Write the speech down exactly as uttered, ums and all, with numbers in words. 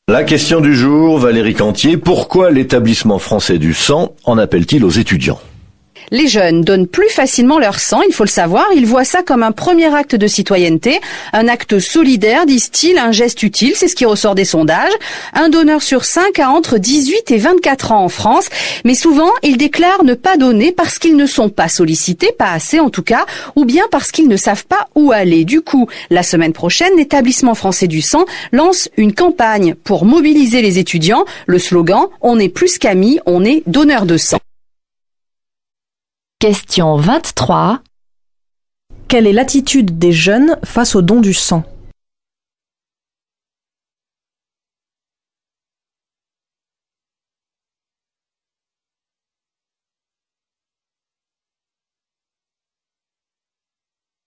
La question du jour, Valérie Cantier, pourquoi l'établissement français du sang en appelle-t-il aux étudiants ? Les jeunes donnent plus facilement leur sang, il faut le savoir. Ils voient ça comme un premier acte de citoyenneté, un acte solidaire, disent-ils, un geste utile, c'est ce qui ressort des sondages. Un donneur sur cinq a entre dix-huit et vingt-quatre ans en France, mais souvent, ils déclarent ne pas donner parce qu'ils ne sont pas sollicités, pas assez en tout cas, ou bien parce qu'ils ne savent pas où aller. Du coup, la semaine prochaine, l'établissement français du sang lance une campagne pour mobiliser les étudiants. Le slogan « On est plus qu'amis, on est donneur de sang ». Question vingt-trois. Quelle est l'attitude des jeunes face au don du sang ?